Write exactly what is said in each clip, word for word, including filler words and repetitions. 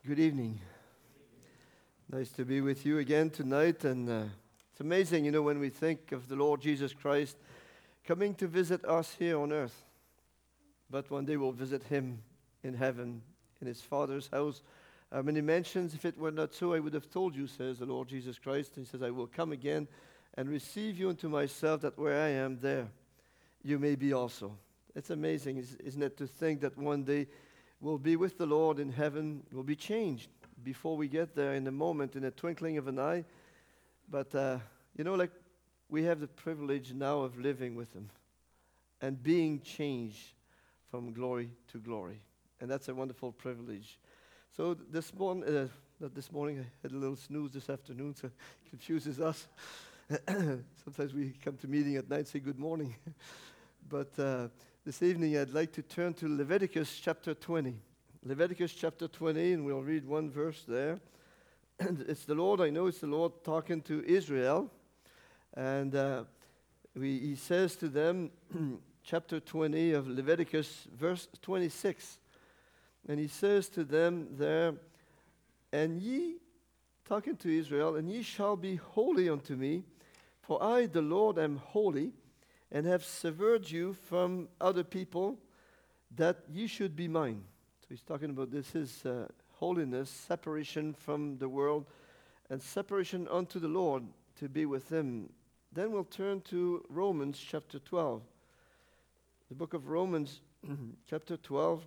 Good evening. Nice to be with you again tonight. And uh, it's amazing, you know, when we think of the Lord Jesus Christ coming to visit us here on earth. But one day we'll visit him in heaven, in his Father's house. Uh, many mentions, if it were not so, I would have told you, says the Lord Jesus Christ. He says, I will come again and receive you unto myself, that where I am, there you may be also. It's amazing, isn't it, to think that one day we'll be with the Lord in heaven. We'll be changed before we get there, in a moment, in a twinkling of an eye. But, uh, you know, like we have the privilege now of living with him and being changed from glory to glory. And that's a wonderful privilege. So this morning, uh, not this morning, I had a little snooze this afternoon, so it confuses us. Sometimes we come to meeting at night and say good morning. But uh, this evening I'd like to turn to Leviticus chapter twenty. Leviticus chapter twenty, and we'll read one verse there. And it's the Lord, I know it's the Lord talking to Israel. And uh, we, he says to them, chapter twenty of Leviticus, verse twenty-six. And he says to them there, and ye, talking to Israel, and ye shall be holy unto me, for I, the Lord, am holy, and have severed you from other people, that ye should be mine. So he's talking about this is uh, holiness, separation from the world, and separation unto the Lord to be with him. Then we'll turn to Romans chapter twelve. The book of Romans chapter twelve,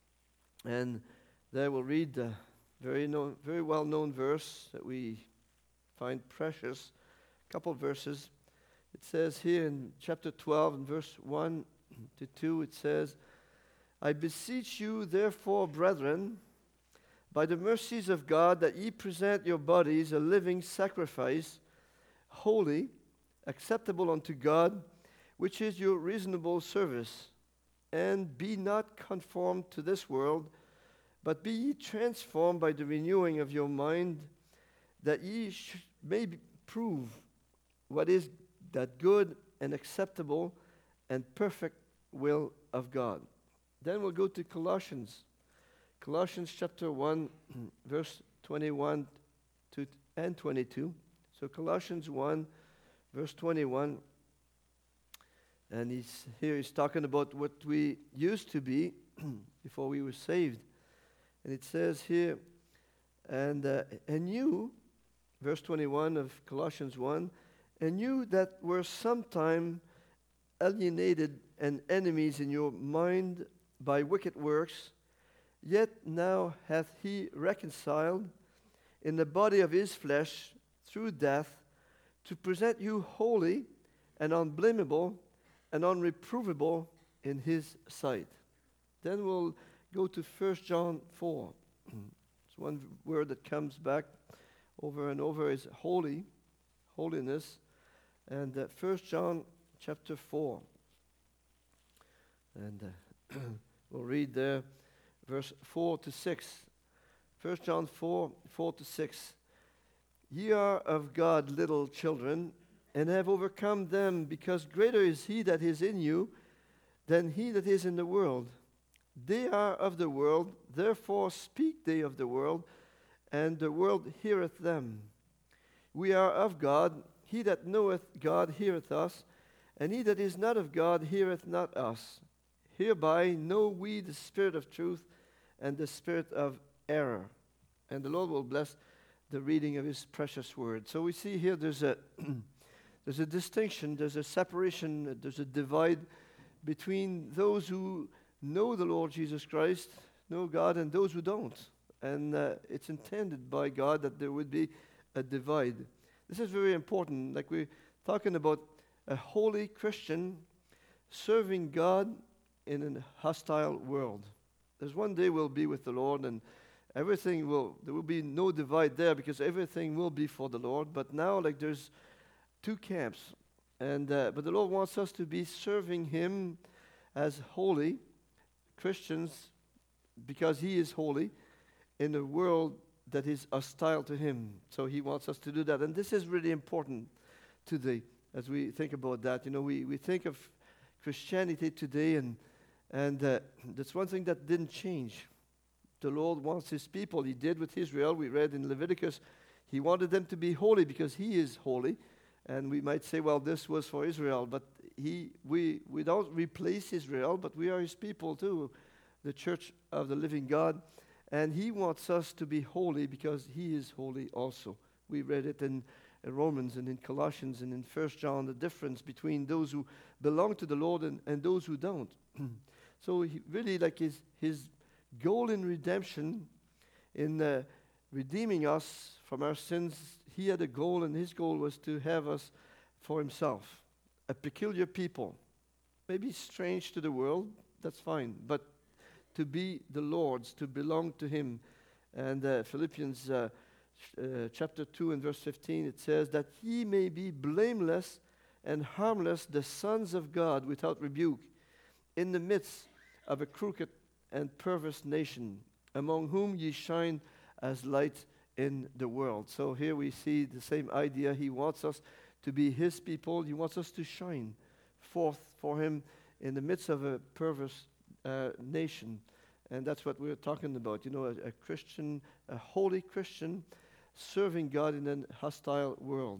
and there we'll read the very, known, very well-known verse that we find precious, a couple of verses. It says here in chapter twelve, in verse one to two, it says, I beseech you, therefore, brethren, by the mercies of God, that ye present your bodies a living sacrifice, holy, acceptable unto God, which is your reasonable service. And be not conformed to this world, but be ye transformed by the renewing of your mind, that ye sh- may be prove what is that good and acceptable and perfect will of God. Then we'll go to Colossians. Colossians chapter one, verse twenty-one to and twenty-two. So Colossians one, verse twenty-one. And he's here he's talking about what we used to be before we were saved. And it says here, and uh, and you, verse twenty-one of Colossians one, and you that were sometime alienated and enemies in your mind by wicked works, yet now hath he reconciled in the body of his flesh through death, to present you holy and unblameable and unreprovable in his sight. Then we'll go to First John four. It's one word that comes back over and over, is holy, holiness. And uh, First John chapter four. And uh, we'll read there verse four to six. First John four, four to six. Ye are of God little children, and have overcome them, because greater is he that is in you than he that is in the world. They are of the world, therefore speak they of the world, and the world heareth them. We are of God. He that knoweth God heareth us, and he that is not of God heareth not us. Hereby know we the spirit of truth and the spirit of error. And the Lord will bless the reading of his precious word. So we see here there's a there's a distinction, there's a separation, there's a divide between those who know the Lord Jesus Christ, know God, and those who don't. And uh, it's intended by God that there would be a divide. This is very important. Like we're talking about a holy Christian serving God in a hostile world. There's one day we'll be with the Lord, and everything will, there will be no divide there, because everything will be for the Lord. But now, like, there's two camps. And uh, but the Lord wants us to be serving him as holy Christians, because he is holy, in a world that is hostile to him. So he wants us to do that. And this is really important today as we think about that. You know, we, we think of Christianity today, and and uh, that's one thing that didn't change. the Lord wants his people. He did with Israel. We read in Leviticus, he wanted them to be holy because he is holy. And we might say, well, this was for Israel, but he, we, we don't replace Israel, but we are his people too, the church of the living God. And he wants us to be holy because he is holy also. We read it in, in Romans and in Colossians and in First John, the difference between those who belong to the Lord and, and those who don't. So he really, like his, his goal in redemption, in uh, redeeming us from our sins, he had a goal, and his goal was to have us for himself, a peculiar people. Maybe strange to the world, that's fine, but to be the Lord's, to belong to him. And uh, Philippians uh, sh- uh, chapter two and verse fifteen, it says that ye may be blameless and harmless, the sons of God without rebuke, in the midst of a crooked and perverse nation, among whom ye shine as light in the world. So here we see the same idea. He wants us to be his people. He wants us to shine forth for him in the midst of a perverse uh, nation. And that's what we're talking about. You know, a, a Christian, a holy Christian serving God in a hostile world.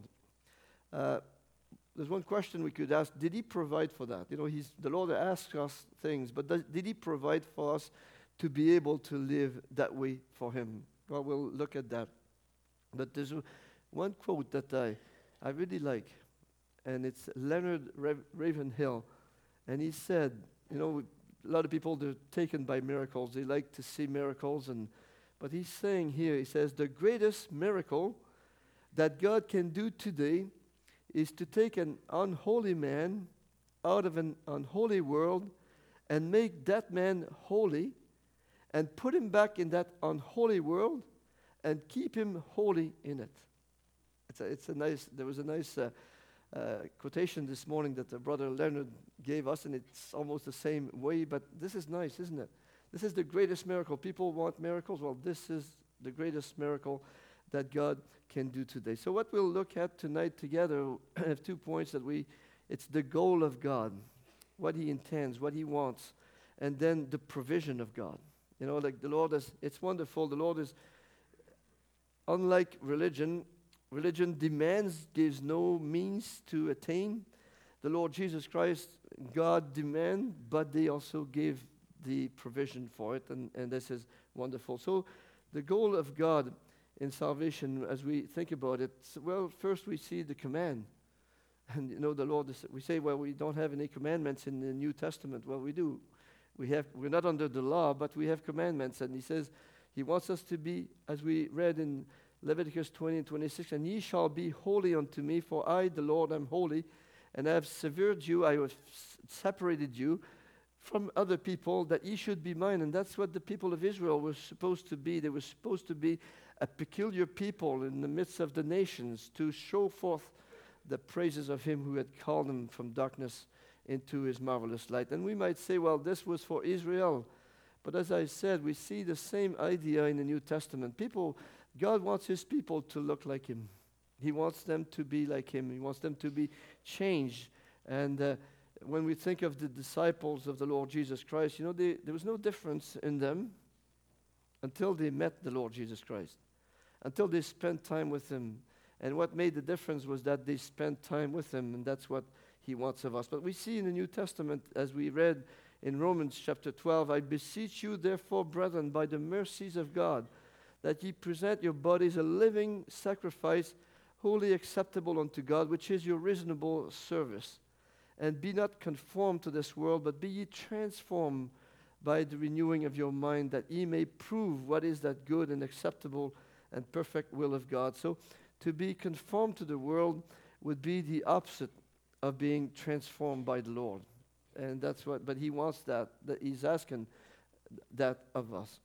Uh, there's one question we could ask. Did he provide for that? You know, he's, the Lord asks us things, but does, did he provide for us to be able to live that way for him? Well, we'll look at that. But there's a, one quote that I, I really like, and it's Leonard Ra- Ravenhill. And he said, you know, a lot of people, they're taken by miracles. They like to see miracles. And but he's saying here, he says, the greatest miracle that God can do today is to take an unholy man out of an unholy world and make that man holy and put him back in that unholy world and keep him holy in it. It's a, it's a nice, there was a nice uh, uh, quotation this morning that the brother Leonard gave us, and it's almost the same way, but this is nice, isn't it? This is the greatest miracle. People want miracles. Well, this is the greatest miracle that God can do today. So what we'll look at tonight together, I have two points that we, it's the goal of God, what he intends, what he wants, and then the provision of God. You know, like the Lord is, it's wonderful. The Lord is, unlike religion, religion demands, gives no means to attain. The Lord Jesus Christ, God demand, but they also gave the provision for it, and, and this is wonderful. So the goal of God in salvation, as we think about it, well, first we see the command. And you know, the Lord, is, we say, well, we don't have any commandments in the New Testament. Well, we do. We have, we're not under the law, but we have commandments. And he says, he wants us to be, as we read in Leviticus twenty and twenty-six, and ye shall be holy unto me, for I, the Lord, am holy, and I have severed you, I have s- separated you from other people, that ye should be mine. And that's what the people of Israel were supposed to be. They were supposed to be a peculiar people in the midst of the nations, to show forth the praises of him who had called them from darkness into his marvelous light. And we might say, well, this was for Israel. But as I said, we see the same idea in the New Testament. People, God wants his people to look like him. He wants them to be like him. He wants them to be changed. And uh, when we think of the disciples of the Lord Jesus Christ, you know, they, there was no difference in them until they met the Lord Jesus Christ, until they spent time with him. And what made the difference was that they spent time with him, and that's what he wants of us. But we see in the New Testament, as we read in Romans chapter twelve, I beseech you, therefore, brethren, by the mercies of God, that ye present your bodies a living sacrifice, wholly acceptable unto God, which is your reasonable service. And be not conformed to this world, but be ye transformed by the renewing of your mind, that ye may prove what is that good and acceptable and perfect will of God. So to be conformed to the world would be the opposite of being transformed by the Lord. And that's what, but he wants that, that he's asking that of us.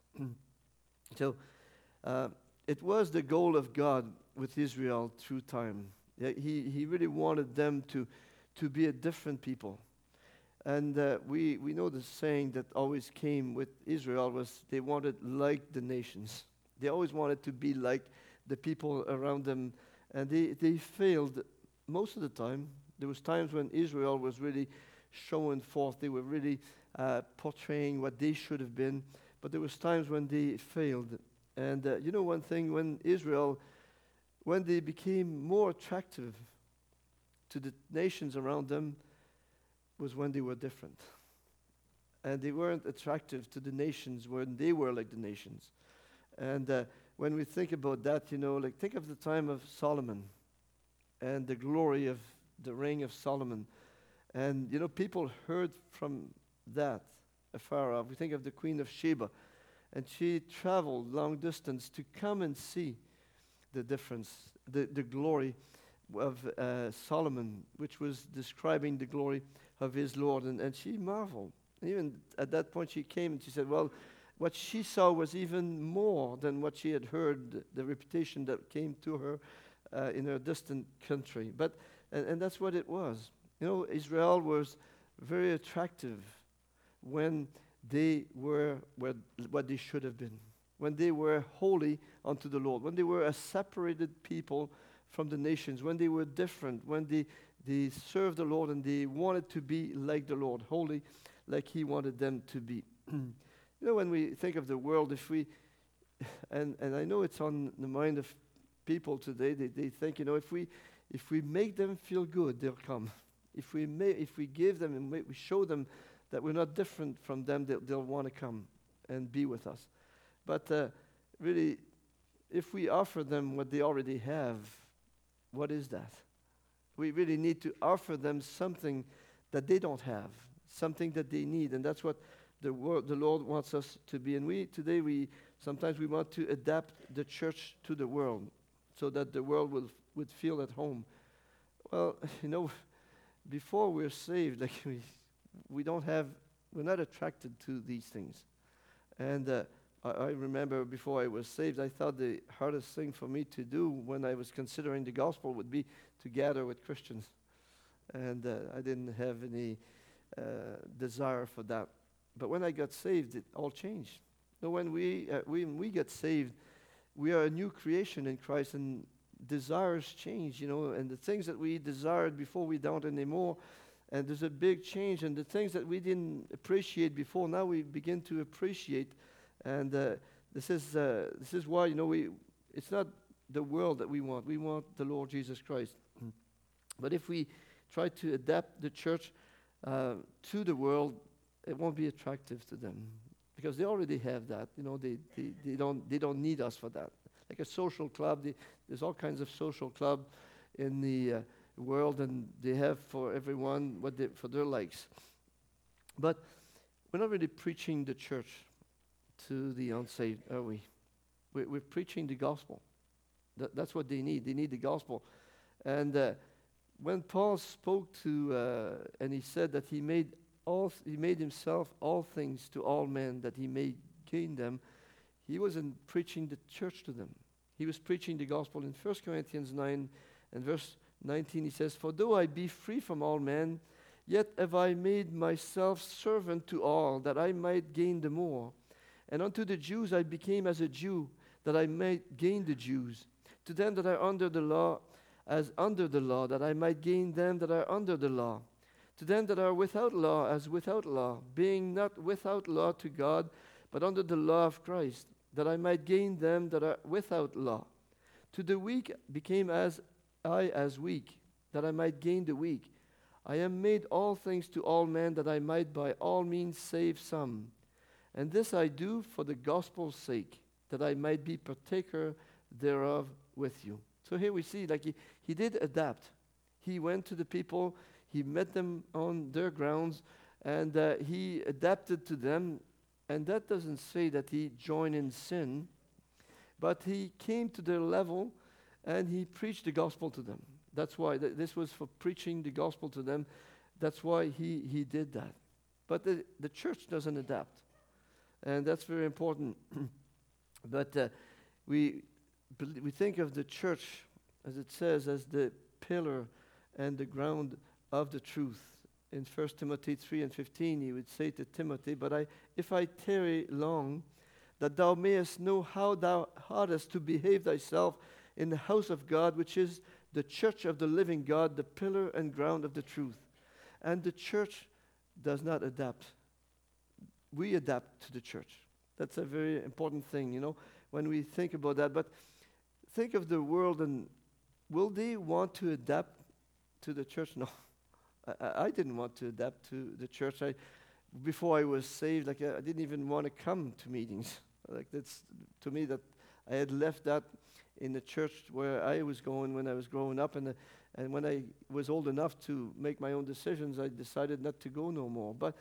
So uh, it was the goal of God with Israel through time. Yeah, he, he really wanted them to, to be a different people. And uh, we, we know the saying that always came with Israel was they wanted like the nations. They always wanted to be like the people around them. And they, they failed most of the time. There was times when Israel was really showing forth. They were really uh, portraying what they should have been. but there was times when they failed. And uh, you know one thing, when Israel, when they became more attractive to the nations around them, was when they were different. And they weren't attractive to the nations when they were like the nations. And uh, when we think about that, you know, like think of the time of Solomon and the glory of the reign of Solomon. And, you know, people heard from that afar off. We think of the Queen of Sheba. And she traveled long distance to come and see the difference, the, the glory of uh, Solomon, which was describing the glory of his Lord. And, and she marveled. Even at that point she came and she said, well, what she saw was even more than what she had heard, the, the reputation that came to her uh, in her distant country. But and, and that's what it was. You know, Israel was very attractive when they were where, what they should have been, when they were holy unto the Lord, when they were a separated people from the nations, when they were different, when they, they served the Lord and they wanted to be like the Lord, holy like he wanted them to be. You know, when we think of the world, if we, and, and I know it's on the mind of people today, they, they think, you know, if we if we make them feel good, they'll come. If we may, if we give them and we show them that we're not different from them, they'll, they'll want to come and be with us. But uh, really, if we offer them what they already have, what is that? We really need to offer them something that they don't have, something that they need, and that's what the, wor- the Lord wants us to be. And we today, we sometimes we want to adapt the church to the world so that the world will would feel at home. Well, you know, before we're saved, like we, we don't have, we're not attracted to these things. And uh, I, I remember before I was saved, I thought the hardest thing for me to do when I was considering the gospel would be to gather with Christians. And uh, I didn't have any uh, desire for that. But when I got saved, it all changed. So when we, uh, we, when we get saved, we are a new creation in Christ, and desires change, you know, and the things that we desired before we don't anymore. And there's a big change, and the things that we didn't appreciate before, now we begin to appreciate. And uh, this is uh, this is why, you know, we it's not the world that we want. We want the Lord Jesus Christ. But if we try to adapt the church uh, to the world, it won't be attractive to them because they already have that. You know, they they, they don't they don't need us for that. Like a social club, they, there's all kinds of social club in the uh, world, and they have for everyone what they, for their likes. But we're not really preaching the church to the unsaved, are we? We're, we're preaching the gospel. That, that's what they need. They need the gospel. And uh, when Paul spoke to, uh, and he said that he made all, th- he made himself all things to all men, that he may gain them. He wasn't preaching the church to them. He was preaching the gospel. In First Corinthians nine and verse nineteen, he says, "For though I be free from all men, yet have I made myself servant to all, that I might gain the more. And unto the Jews I became as a Jew, that I might gain the Jews. To them that are under the law, as under the law, that I might gain them that are under the law. To them that are without law, as without law, being not without law to God, but under the law of Christ, that I might gain them that are without law. To the weak became as I as weak, that I might gain the weak. I am made all things to all men, that I might by all means save some. And this I do for the gospel's sake, that I might be partaker thereof with you." So here we see, like he, he did adapt. He went to the people, he met them on their grounds, and uh, he adapted to them. And that doesn't say that he joined in sin, but he came to their level and he preached the gospel to them. That's why th- this was for preaching the gospel to them. That's why he, he did that. But the, the church doesn't adapt. And that's very important. But uh, we, we think of the church, as it says, as the pillar and the ground of the truth. In First Timothy three and fifteen, he would say to Timothy, "But I, if I tarry long, that thou mayest know how thou oughtest to behave thyself in the house of God, which is the church of the living God, the pillar and ground of the truth." And the church does not adapt. We adapt to the church. That's a very important thing, you know, when we think about that. But think of the world, and will they want to adapt to the church? No. I, I I didn't want to adapt to the church. I, before I was saved, like I, I didn't even want to come to meetings. Like that's to me that I had left that in the church where I was going when I was growing up, and uh, and when I was old enough to make my own decisions, I decided not to go no more. But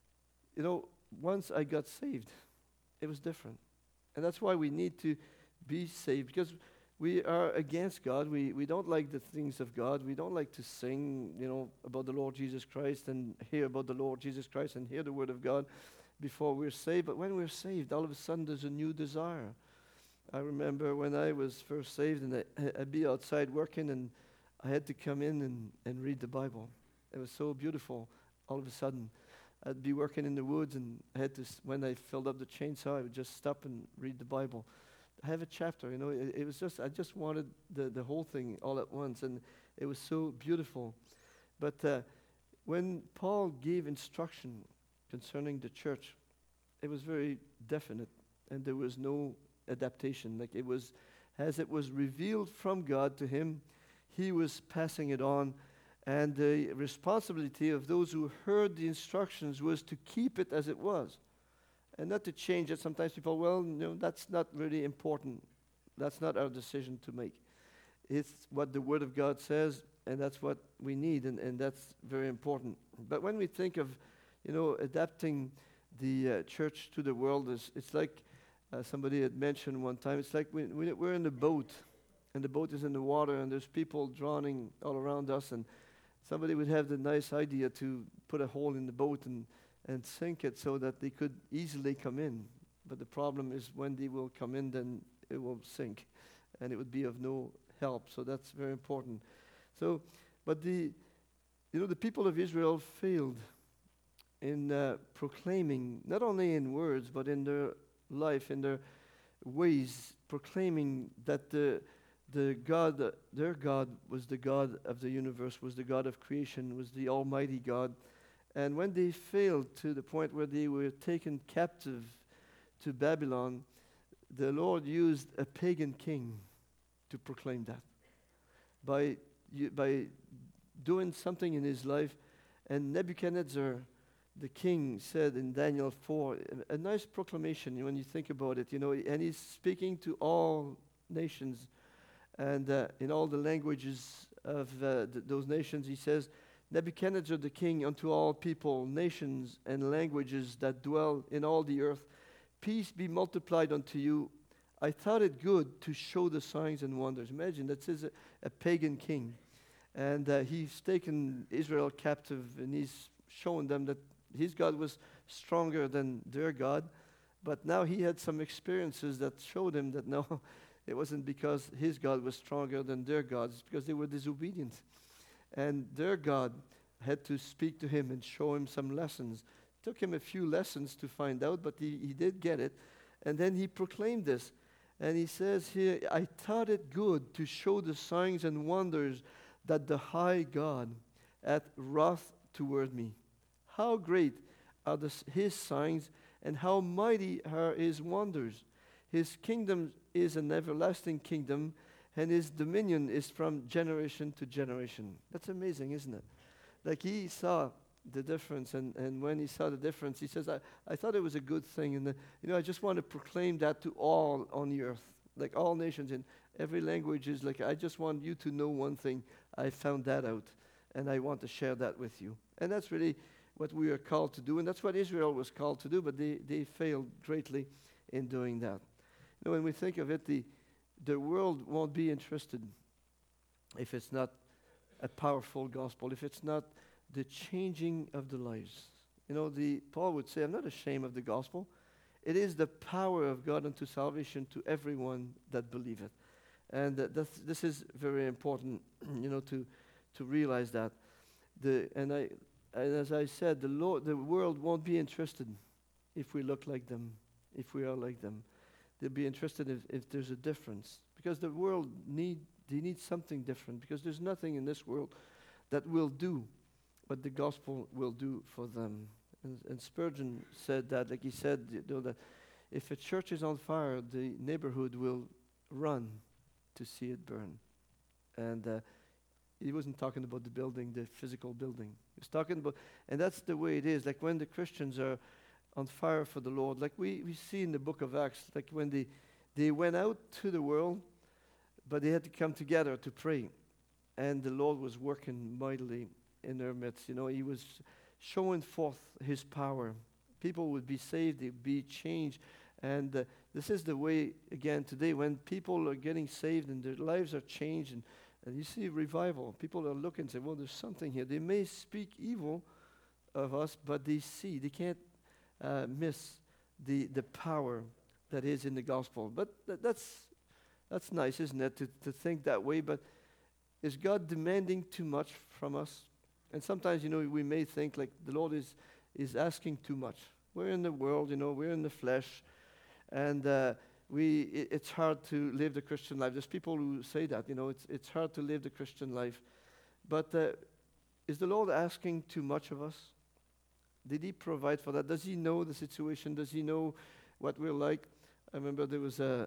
you know, once I got saved, it was different, and that's why we need to be saved, because we are against God. We we don't like the things of God. We don't like to sing, you know, about the Lord Jesus Christ and hear about the Lord Jesus Christ and hear the Word of God before we're saved. But when we're saved, all of a sudden there's a new desire. I remember when I was first saved, and I, I'd be outside working, and I had to come in and, and read the Bible. It was so beautiful. All of a sudden, I'd be working in the woods, and I had to, s- when I filled up the chainsaw, I would just stop and read the Bible. Have a chapter, you know. It, it was just, I just wanted the, the whole thing all at once, and it was so beautiful. But uh, when Paul gave instruction concerning the church, it was very definite, and there was no adaptation. Like it was, as it was revealed from God to him, he was passing it on, and the responsibility of those who heard the instructions was to keep it as it was, and not to change it. Sometimes people, well, no, that's not really important. That's not our decision to make. It's what the Word of God says, and that's what we need, and, and that's very important. But when we think of, you know, adapting the uh, church to the world, is it's like uh, somebody had mentioned one time, it's like we, we, we're in the boat, and the boat is in the water, and there's people drowning all around us, and somebody would have the nice idea to put a hole in the boat and, and sink it so that they could easily come in. But the problem is when they will come in, then it will sink, and it would be of no help. So that's very important. So, but the, you know, the people of Israel failed in uh, proclaiming, not only in words, but in their life, in their ways, proclaiming that the the God, uh, their God was the God of the universe, was the God of creation, was the Almighty God. And when they failed to the point where they were taken captive to Babylon, the Lord used a pagan king to proclaim that. By, you- by doing something in his life, and Nebuchadnezzar, the king, said in Daniel four, a, a nice proclamation when you think about it, you know, and he's speaking to all nations, and uh, in all the languages of uh, th- those nations, he says, Nebuchadnezzar the king, unto all people, nations, and languages that dwell in all the earth, peace be multiplied unto you. I thought it good to show the signs and wonders. Imagine, that says a, a pagan king. And uh, he's taken Israel captive, and he's shown them that his God was stronger than their God. But now he had some experiences that showed him that no, it wasn't because his God was stronger than their God. It's because they were disobedient. And their God had to speak to him and show him some lessons. It took him a few lessons to find out, but he, he did get it. And then he proclaimed this. And he says here, I thought it good to show the signs and wonders that the high God hath wrath toward me. How great are the, his signs, and how mighty are his wonders. His kingdom is an everlasting kingdom, and his dominion is from generation to generation. That's amazing, isn't it? Like he saw the difference, and, and when he saw the difference, he says, I, I thought it was a good thing, and the, you know, I just want to proclaim that to all on the earth, like all nations in every language. Is like, I just want you to know one thing. I found that out, and I want to share that with you. And that's really what we are called to do, and that's what Israel was called to do, but they, they failed greatly in doing that. You know, when we think of it, the, the world won't be interested if it's not a powerful gospel, if it's not the changing of the lives. You know, the Paul would say, I'm not ashamed of the gospel. It is the power of God unto salvation to everyone that believeth. And uh, that's, this is very important, you know, to to realize that. The and I and as I said, the Lord, the world won't be interested if we look like them, if we are like them. They'll be interested if, if there's a difference, because the world need they need something different, because there's nothing in this world that will do what the gospel will do for them. And, and Spurgeon said that, like he said, you know, that if a church is on fire, the neighborhood will run to see it burn. And uh, he wasn't talking about the building, the physical building. He was talking about, and that's the way it is. Like when the Christians are on fire for the Lord, like we, we see in the book of Acts, like when they, they went out to the world, but they had to come together to pray. And the Lord was working mightily in their midst. You know, he was showing forth his power. People would be saved, they'd be changed. And uh, this is the way, again, today, when people are getting saved and their lives are changed, and, and you see revival, people are looking and say, well, there's something here. They may speak evil of us, but they see, they can't uh, miss the, the power that is in the gospel. But th- that's that's nice, isn't it, to, to think that way. But is God demanding too much from us? And sometimes, you know, we may think like the Lord is, is asking too much. We're in the world, you know, we're in the flesh. And uh, we, it, it's hard to live the Christian life. There's people who say that, you know, it's, it's hard to live the Christian life. But uh, is the Lord asking too much of us? Did he provide for that? Does he know the situation? Does he know what we're like? I remember there was a,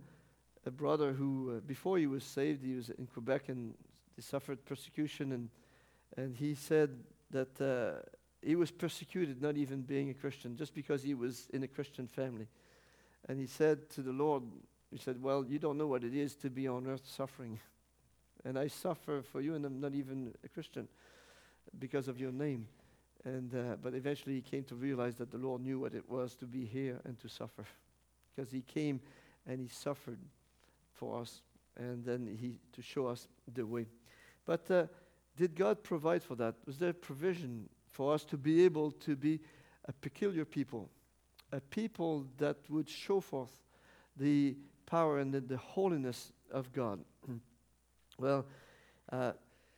a brother who, uh, before he was saved, he was in Quebec and he suffered persecution. And, and he said that uh, he was persecuted not even being a Christian, just because he was in a Christian family. And he said to the Lord, he said, well, you don't know what it is to be on earth suffering. And I suffer for you, and I'm not even a Christian because of your name. And uh, but eventually he came to realize that the Lord knew what it was to be here and to suffer. Because he came and he suffered for us, and then he to show us the way. But uh, did God provide for that? Was there provision for us to be able to be a peculiar people? A people that would show forth the power and the, the holiness of God. Well, uh,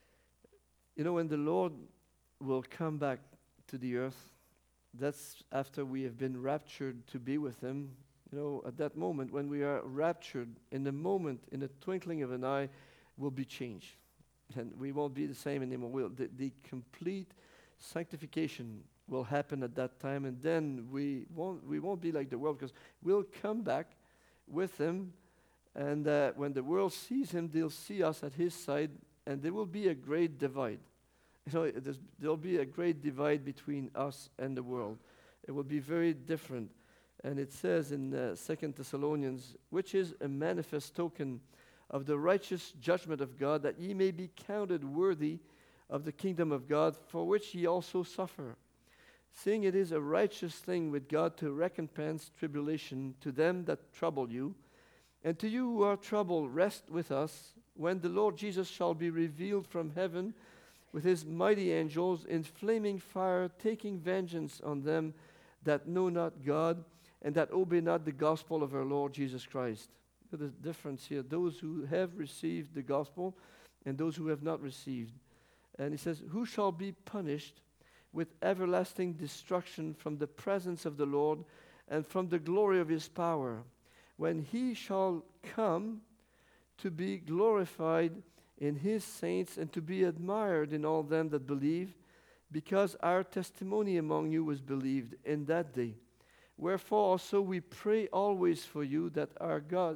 you know, when the Lord will come back to the earth, that's after we have been raptured to be with him. You know, at that moment, when we are raptured, in the moment, in the twinkling of an eye, we'll be changed. And we won't be the same anymore. We'll, the, the complete sanctification will happen at that time, and then we won't we won't be like the world, because we'll come back with him, and uh, when the world sees him, they'll see us at his side, and there will be a great divide. You know, there's, there'll be a great divide between us and the world. It will be very different. And it says in uh, Second Thessalonians, which is a manifest token of the righteous judgment of God, that ye may be counted worthy of the kingdom of God, for which ye also suffer. Seeing it is a righteous thing with God to recompense tribulation to them that trouble you, and to you who are troubled, rest with us, when the Lord Jesus shall be revealed from heaven with his mighty angels in flaming fire, taking vengeance on them that know not God, and that obey not the gospel of our Lord Jesus Christ. There's a difference here. Those who have received the gospel and those who have not received. And he says, who shall be punished with everlasting destruction from the presence of the Lord and from the glory of his power, when he shall come to be glorified in his saints and to be admired in all them that believe, because our testimony among you was believed in that day. Wherefore also we pray always for you, that our God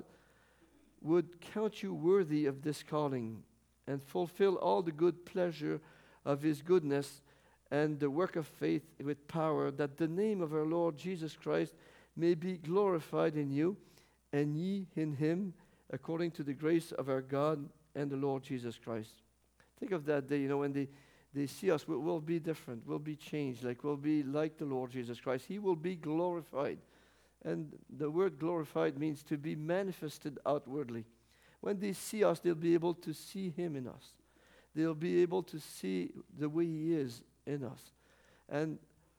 would count you worthy of this calling, and fulfill all the good pleasure of his goodness, and the work of faith with power, that the name of our Lord Jesus Christ may be glorified in you, and ye in him, according to the grace of our God and the Lord Jesus Christ. Think of that day, you know, when they, they see us, we'll, we'll be different, we'll be changed, like we'll be like the Lord Jesus Christ. He will be glorified. And the word glorified means to be manifested outwardly. When they see us, they'll be able to see him in us. They'll be able to see the way he is in us. And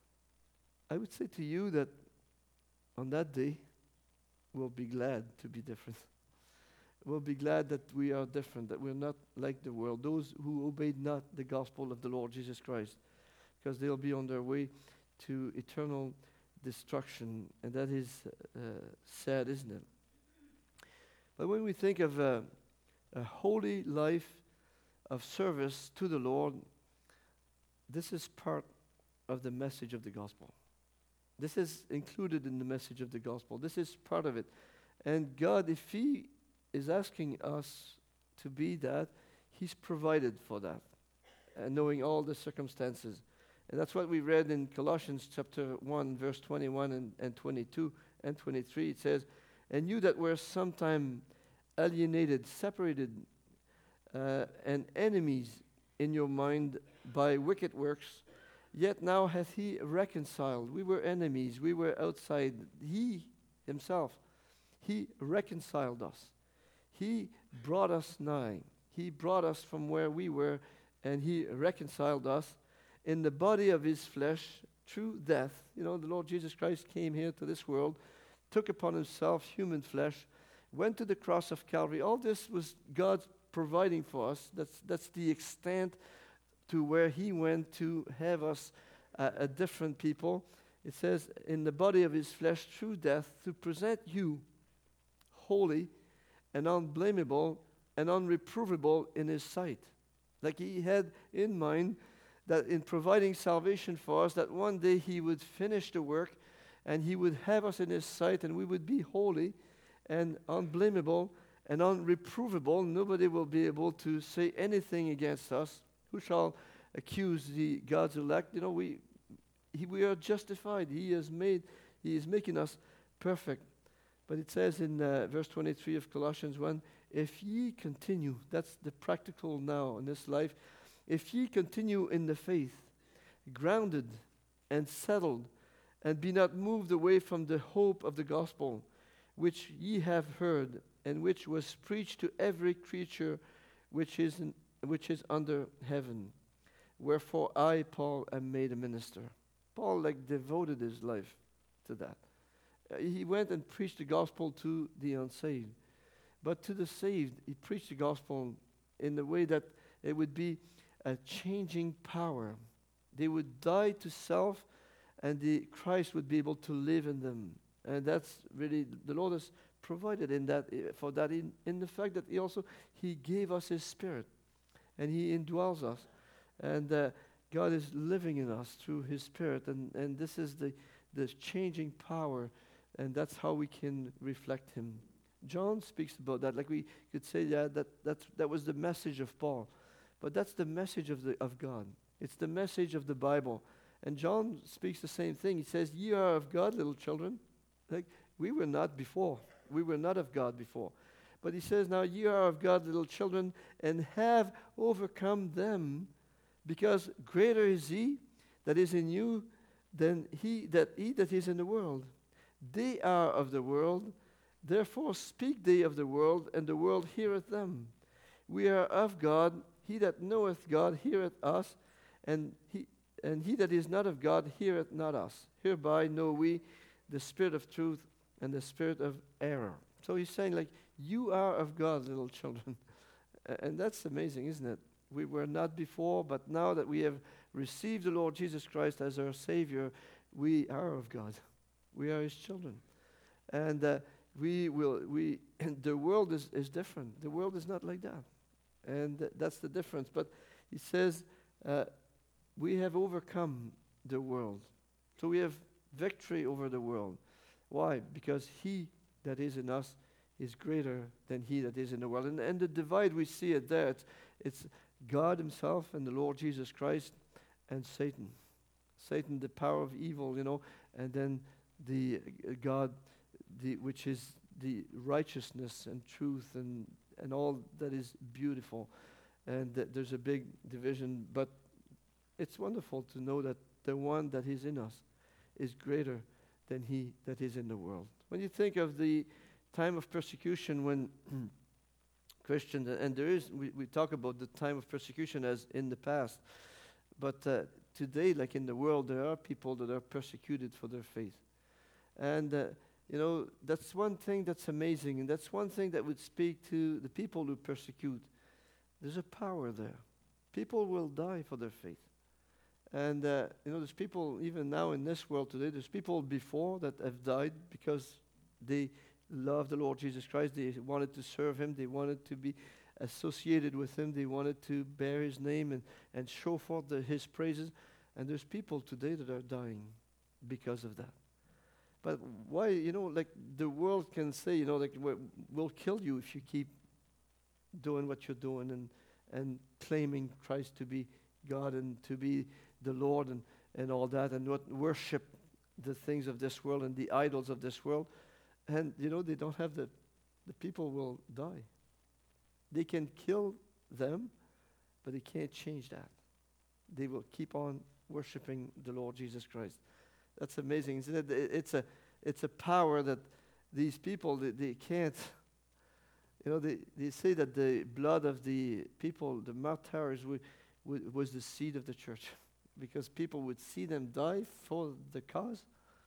I would say to you that on that day, we'll be glad to be different. We'll be glad that we are different, that we're not like the world, those who obeyed not the gospel of the Lord Jesus Christ, because they'll be on their way to eternal destruction, and that is uh, sad, isn't it? But when we think of uh, a holy life of service to the Lord, this is part of the message of the gospel. This is included in the message of the gospel. This is part of it. And God, if He is asking us to be that, He's provided for that, and knowing all the circumstances. And that's what we read in Colossians chapter one, verse twenty-one and, and twenty-two and twenty-three. It says, "And you that were sometime alienated, separated, uh, and enemies in your mind by wicked works, yet now hath He reconciled." We were enemies. We were outside. He Himself, He reconciled us. He brought us nigh. He brought us from where we were, and He reconciled us in the body of His flesh through death. You know, the Lord Jesus Christ came here to this world, took upon Himself human flesh, went to the cross of Calvary. All this was God providing for us. That's, that's the extent to where He went to have us uh, a different people. It says, in the body of His flesh through death, to present you holy and unblameable and unreprovable in His sight. Like He had in mind that in providing salvation for us, that one day He would finish the work and He would have us in His sight, and we would be holy and unblameable and unreprovable. Nobody will be able to say anything against us. Who shall accuse the God's elect? You know, we he, we are justified. He has made, He is making us perfect. But it says in uh, verse twenty-three of Colossians one, if ye continue, that's the practical now in this life, if ye continue in the faith, grounded and settled, and be not moved away from the hope of the gospel, which ye have heard, and which was preached to every creature which is in, which is under heaven. Wherefore I, Paul, am made a minister. Paul like devoted his life to that. Uh, he went and preached the gospel to the unsaved. But to the saved, he preached the gospel in the way that it would be a changing power. They would die to self, and the Christ would be able to live in them. And that's really, the Lord has provided in that, for that, in, in the fact that He also, He gave us His Spirit, and He indwells us. And uh, God is living in us through His Spirit, and, and this is the, the changing power, and that's how we can reflect Him. John speaks about that, like we could say, yeah, that that's, that was the message of Paul. But that's the message of the of God. It's the message of the Bible. And John speaks the same thing. He says, ye are of God, little children. Like we were not before. We were not of God before. But he says, now ye are of God, little children, and have overcome them, because greater is He that is in you than he that he that is in the world. They are of the world, therefore speak they of the world, and the world heareth them. We are of God. He that knoweth God heareth us, and he and he that is not of God heareth not us. Hereby know we the spirit of truth and the spirit of error. So he's saying, like, you are of God, little children. And that's amazing, isn't it? We were not before, but now that we have received the Lord Jesus Christ as our Savior, we are of God. We are His children. And uh, we will, we, the world is, is different. The world is not like that. And th- that's the difference. But he says, uh, we have overcome the world. So we have victory over the world. Why? Because He that is in us is greater than he that is in the world. And, and the divide, we see it there. It's, it's God Himself and the Lord Jesus Christ and Satan. Satan, the power of evil, you know, and then the uh, God, the, which is the righteousness and truth and, and all that is beautiful. And th- there's a big division, but it's wonderful to know that the one that is in us is greater than he that is in the world. When you think of the time of persecution when Christians, and there is, we, we talk about the time of persecution as in the past, but uh, today, like in the world, there are people that are persecuted for their faith. And, uh, you know, that's one thing that's amazing, and that's one thing that would speak to the people who persecute. There's a power there. People will die for their faith. And, uh, you know, there's people, even now in this world today, there's people before that have died because they loved the Lord Jesus Christ. They wanted to serve Him. They wanted to be associated with Him. They wanted to bear His name and, and show forth the, His praises. And there's people today that are dying because of that. But why, you know, like the world can say, you know, like we're, we'll kill you if you keep doing what you're doing and, and claiming Christ to be God and to be the Lord and, and all that, and not worship the things of this world and the idols of this world. And, you know, they don't have the, the people will die. They can kill them, but they can't change that. They will keep on worshiping the Lord Jesus Christ. That's amazing, isn't it? It's a, it's a power that these people, they, they can't, you know, they, they say that the blood of the people, the martyrs, would, would, was the seed of the church because people would see them die for the cause,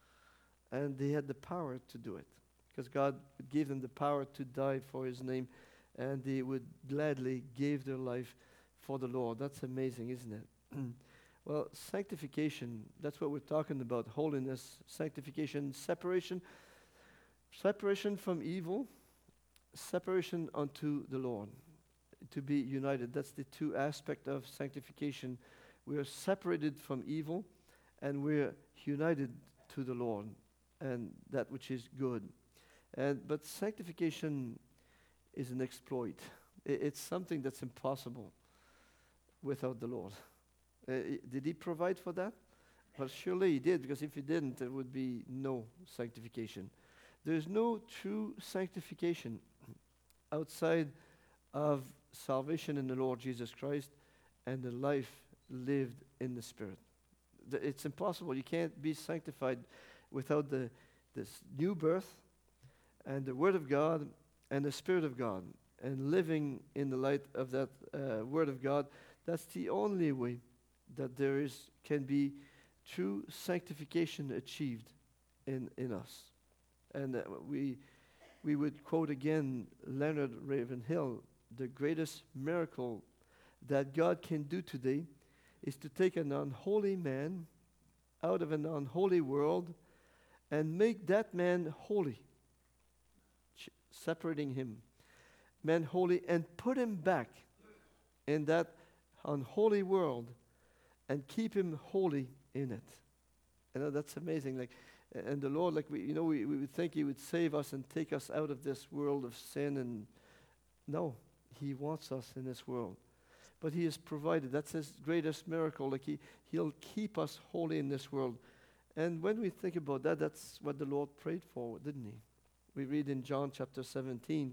and they had the power to do it because God gave them the power to die for His name, and they would gladly give their life for the Lord. That's amazing, isn't it? Well, sanctification, that's what we're talking about. Holiness, sanctification, separation, separation from evil, separation unto the Lord, to be united. That's the two aspects of sanctification. We are separated from evil, and we're united to the Lord, and that which is good. And but sanctification is an exploit. I- It's something that's impossible without the Lord. Uh, i- did He provide for that? Well, surely He did, because if He didn't, there would be no sanctification. There is no true sanctification outside of salvation in the Lord Jesus Christ and the life lived in the Spirit. The- It's impossible. You can't be sanctified without the this new birth and the Word of God and the Spirit of God and living in the light of that uh, Word of God. That's the only way that there is can be true sanctification achieved in in us. And uh, we we would quote again Leonard Ravenhill: the greatest miracle that God can do today is to take an unholy man out of an unholy world and make that man holy, ch- separating him, man holy, and put him back in that unholy world and keep him holy in it. You know, that's amazing. Like, a- and the Lord, like we, you know, we, we would think He would save us and take us out of this world of sin, and no, He wants us in this world. But He has provided. That's His greatest miracle. Like he, He'll keep us holy in this world. And when we think about that, that's what the Lord prayed for, didn't He? We read in John chapter seventeen.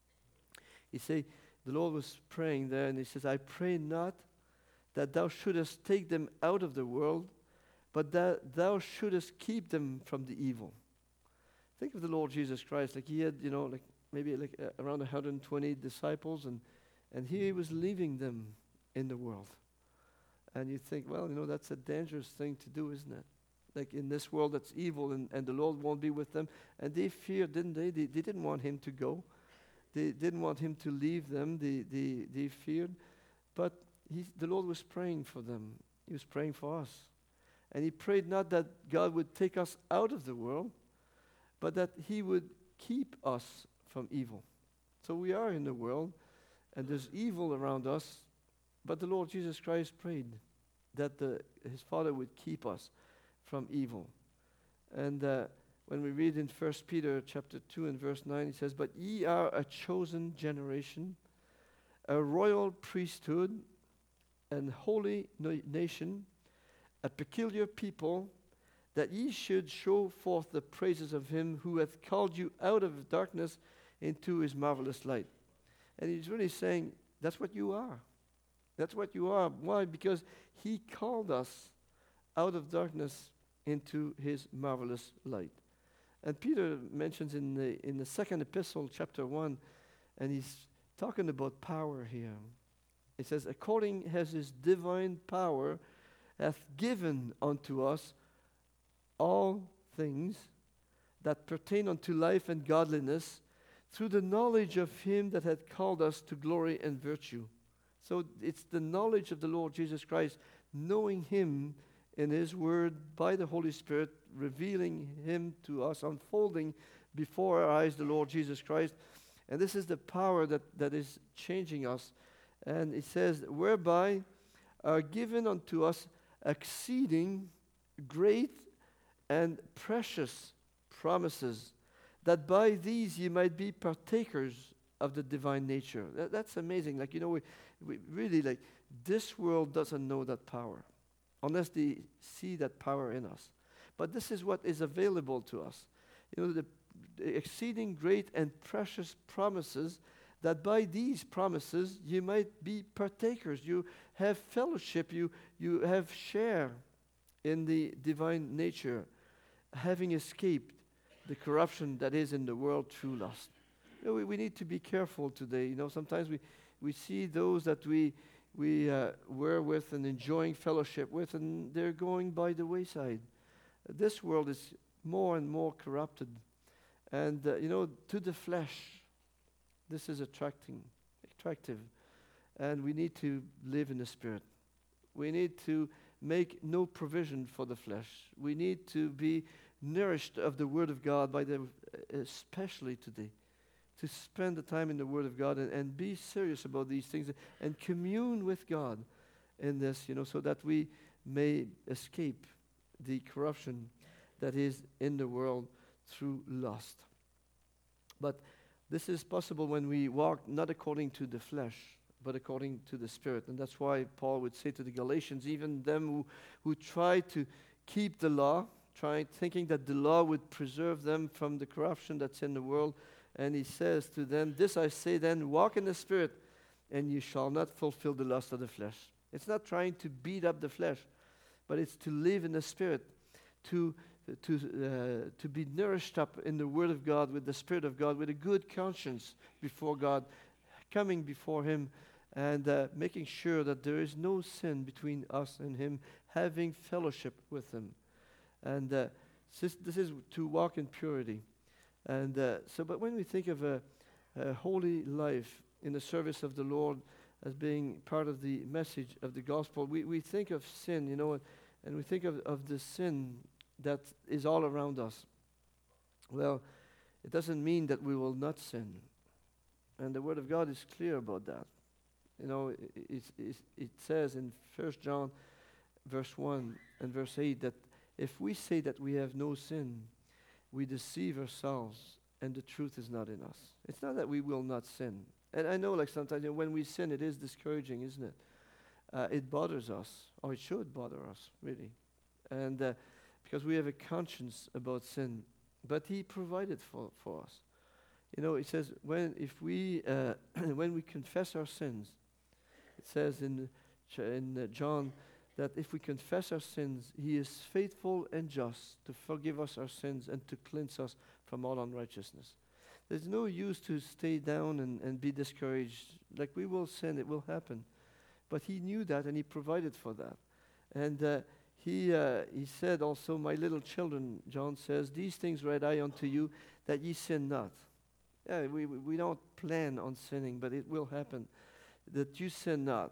He say, the Lord was praying there, and He says, I pray not that Thou shouldest take them out of the world, but that Thou shouldest keep them from the evil. Think of the Lord Jesus Christ. Like He had, you know, like maybe like uh, around one hundred twenty disciples, and and He was leaving them in the world. And you think, well, you know, that's a dangerous thing to do, isn't it? Like in this world that's evil, and, and the Lord won't be with them. And they feared, didn't they? They, they didn't want Him to go. They didn't want Him to leave them. They, they, they feared. But he, the Lord was praying for them. He was praying for us. And He prayed not that God would take us out of the world, but that He would keep us from evil. So we are in the world, and there's evil around us, but the Lord Jesus Christ prayed that the, His Father would keep us from evil. And uh, when we read in First Peter chapter two and verse nine, He says, but ye are a chosen generation, a royal priesthood, and holy no- nation, a peculiar people, that ye should show forth the praises of Him who hath called you out of darkness into His marvelous light. And He's really saying, that's what you are. That's what you are. Why? Because He called us out of darkness into His marvelous light. And Peter mentions in the in the second epistle, chapter one, and he's talking about power here. He says, according as His divine power hath given unto us all things that pertain unto life and godliness, through the knowledge of Him that hath called us to glory and virtue. So it's the knowledge of the Lord Jesus Christ, knowing Him in His Word by the Holy Spirit, revealing Him to us, unfolding before our eyes the Lord Jesus Christ. And this is the power that, that is changing us. And it says, whereby are given unto us exceeding great and precious promises, that by these ye might be partakers of the divine nature. That, that's amazing. Like, you know, we, we really, like, this world doesn't know that power unless they see that power in us. But this is what is available to us. You know, the, the exceeding great and precious promises, that by these promises you might be partakers. You have fellowship, you, you have share in the divine nature, having escaped the corruption that is in the world through lust. You know, we, we need to be careful today. You know, sometimes we, we see those that we we uh, were with and enjoying fellowship with, and they're going by the wayside. This world is more and more corrupted. And, uh, you know, to the flesh, this is attracting, attractive. And we need to live in the Spirit. We need to make no provision for the flesh. We need to be nourished of the Word of God, by the, especially today, to spend the time in the Word of God and, and be serious about these things and commune with God in this, you know, so that we may escape the corruption that is in the world through lust. But this is possible when we walk not according to the flesh, but according to the Spirit. And that's why Paul would say to the Galatians, even them who, who try to keep the law, trying, thinking that the law would preserve them from the corruption that's in the world. And he says to them, this I say then, walk in the Spirit, and you shall not fulfill the lust of the flesh. It's not trying to beat up the flesh, but it's to live in the Spirit, to to uh, to be nourished up in the Word of God, with the Spirit of God, with a good conscience before God, coming before Him, and uh, making sure that there is no sin between us and Him, having fellowship with Him. And uh, this, this is to walk in purity. And uh, so, but when we think of a, a holy life in the service of the Lord as being part of the message of the gospel, we, we think of sin, you know, and, and we think of, of the sin that is all around us. Well, it doesn't mean that we will not sin. And the Word of God is clear about that. You know, it, it, it, it says in First John verse one and verse eight that if we say that we have no sin, we deceive ourselves, and the truth is not in us. It's not that we will not sin. And I know, like, sometimes, you know, when we sin, it is discouraging, isn't it? Uh, it bothers us, or it should bother us, really. And uh, because we have a conscience about sin. But He provided for, for us. You know, it says, when if we uh, when we confess our sins, it says in, in uh, John, that if we confess our sins, He is faithful and just to forgive us our sins and to cleanse us from all unrighteousness. There's no use to stay down and, and be discouraged. Like, we will sin, it will happen. But He knew that, and He provided for that. And uh, he, uh, he said also, my little children, John says, these things write I unto you, that ye sin not. Yeah, we, we don't plan on sinning, but it will happen, that you sin not.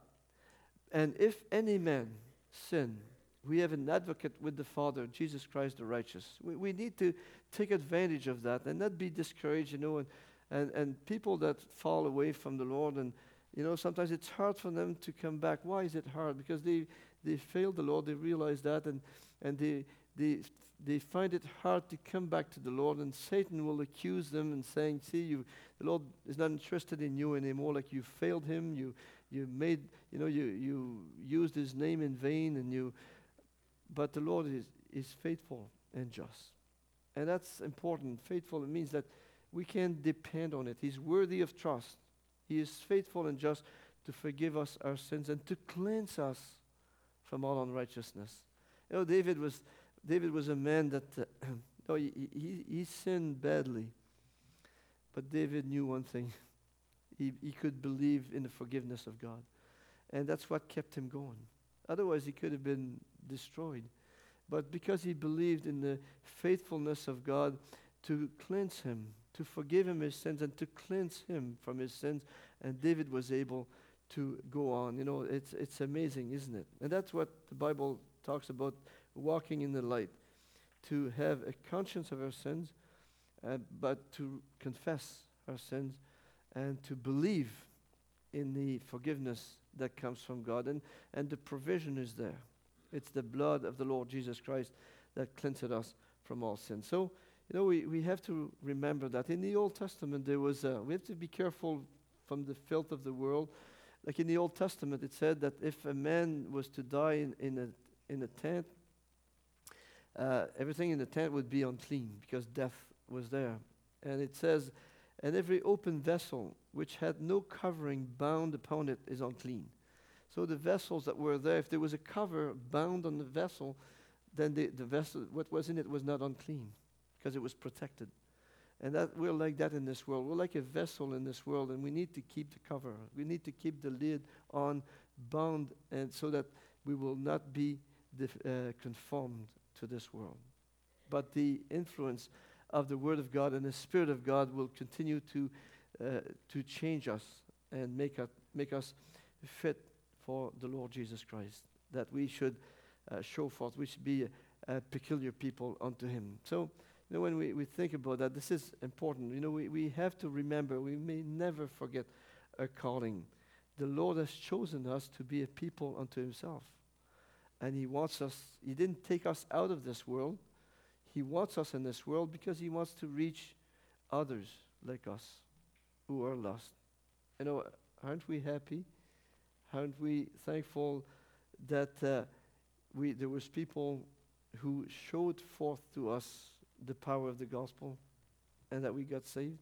And if any man sin, we have an advocate with the Father, Jesus Christ the righteous. We, we need to take advantage of that and not be discouraged, you know, and, and, and people that fall away from the Lord, and, you know, sometimes it's hard for them to come back. Why is it hard? Because they, they failed the Lord, they realize that, and, and they, they, they find it hard to come back to the Lord, and Satan will accuse them and saying, see, you, the Lord is not interested in you anymore, like you failed Him, you You made, you know, you, you used His name in vain, and you, but the Lord is, is faithful and just. And that's important. Faithful, it means that we can depend on it. He's worthy of trust. He is faithful and just to forgive us our sins and to cleanse us from all unrighteousness. You know, David was, David was a man that, uh, no, he, he, he sinned badly. But David knew one thing. He, he could believe in the forgiveness of God. And that's what kept him going. Otherwise, he could have been destroyed. But because he believed in the faithfulness of God to cleanse him, to forgive him his sins, and to cleanse him from his sins, and David was able to go on. You know, it's, it's amazing, isn't it? And that's what the Bible talks about, walking in the light, to have a conscience of our sins, uh, but to confess our sins, and to believe in the forgiveness that comes from God. And, and the provision is there. It's the blood of the Lord Jesus Christ that cleanses us from all sin. So You know, we, we have to remember that in the Old Testament there was, a, we have to be careful from the filth of the world. Like in the Old Testament it said that if a man was to die in, in, a, in a tent, uh, everything in the tent would be unclean because death was there. And it says, and every open vessel which had no covering bound upon it is unclean. So the vessels that were there, if there was a cover bound on the vessel, then the, the vessel, what was in it was not unclean because it was protected. And that we're like that in this world. We're like a vessel in this world, and we need to keep the cover. We need to keep the lid on, bound, and so that we will not be dif- uh, conformed to this world. But the influence of the Word of God and the Spirit of God will continue to uh, to change us and make us make us fit for the Lord Jesus Christ. That we should uh, show forth. We should be a, a peculiar people unto Him. So, you know, when we, we think about that, this is important. You know, we, we have to remember, we may never forget our calling. The Lord has chosen us to be a people unto Himself. And He wants us, He didn't take us out of this world. He wants us in this world because He wants to reach others like us who are lost. You know, aren't we happy? Aren't we thankful that uh, we there was people who showed forth to us the power of the gospel and that we got saved?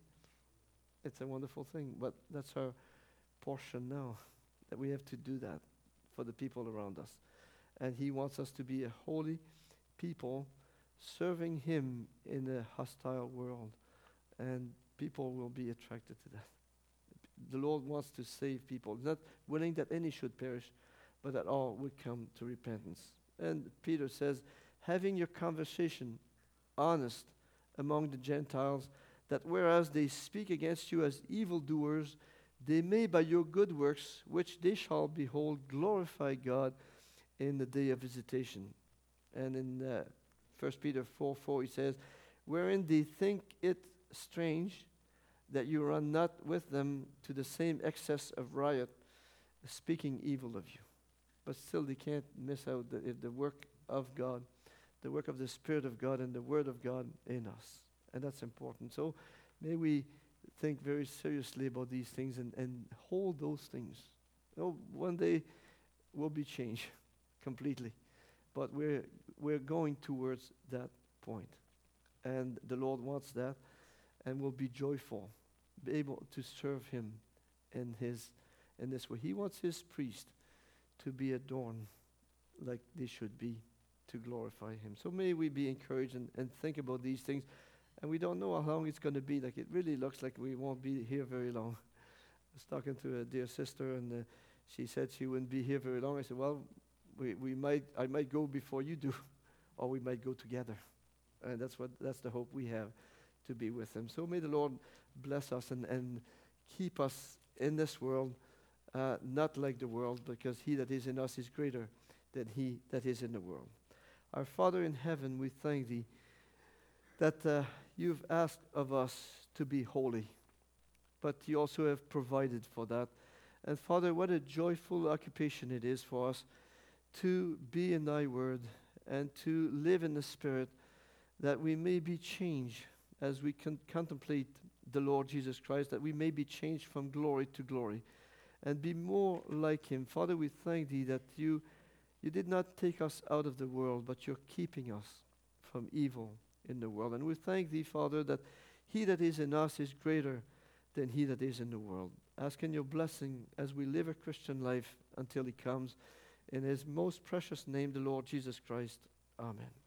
It's a wonderful thing, but that's our portion now, that we have to do that for the people around us. And He wants us to be a holy people serving Him in a hostile world, and people will be attracted to that. The Lord wants to save people, not willing that any should perish, but that all would come to repentance. And Peter says, having your conversation honest among the Gentiles, that whereas they speak against you as evildoers, they may by your good works, which they shall behold, glorify God in the day of visitation. And in uh, First Peter four four, he says, wherein they think it strange that you run not with them to the same excess of riot, speaking evil of you. But still they can't miss out the, if the work of God, the work of the Spirit of God and the Word of God in us. And that's important. So may we think very seriously about these things and, and hold those things. You know, one day we'll be changed completely. But we're we're going towards that point. And the Lord wants that, and we'll be joyful, be able to serve Him in His in this way. He wants His priest to be adorned like they should be, to glorify Him. So may we be encouraged and, and think about these things. And we don't know how long it's going to be. Like, it really looks like we won't be here very long. I was talking to a dear sister, and uh, she said she wouldn't be here very long. I said, well, we, we might I might go before you do, or we might go together. And that's what that's the hope we have, to be with Him. So may the Lord bless us and, and keep us in this world, uh, not like the world, because He that is in us is greater than he that is in the world. Our Father in heaven, we thank Thee that uh, You've asked of us to be holy, but You also have provided for that. And Father, what a joyful occupation it is for us to be in Thy Word and to live in the Spirit, that we may be changed as we con- contemplate the Lord Jesus Christ, that we may be changed from glory to glory and be more like Him. Father, we thank Thee that You You did not take us out of the world, but You're keeping us from evil in the world. And we thank Thee, Father, that He that is in us is greater than he that is in the world. Asking Your blessing as we live a Christian life until He comes. In His most precious name, the Lord Jesus Christ. Amen.